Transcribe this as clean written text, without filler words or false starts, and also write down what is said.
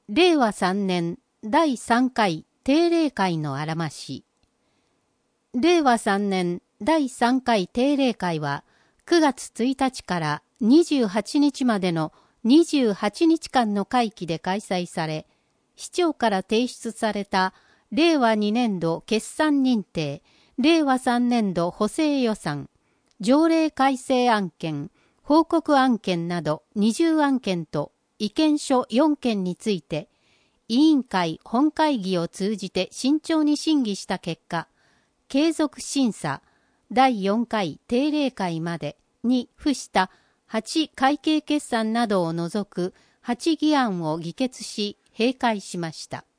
令和3年第3回定例会のあらまし。令和3年第3回定例会は9月1日から28日までの28日間の会期で開催され、市長から提出された令和2年度決算認定、令和3年度補正予算、条例改正案件、報告案件など20案件と意見書4件について、委員会本会議を通じて慎重に審議した結果、継続審査第4回定例会までに付した8会計決算などを除く8議案を議決し閉会しました。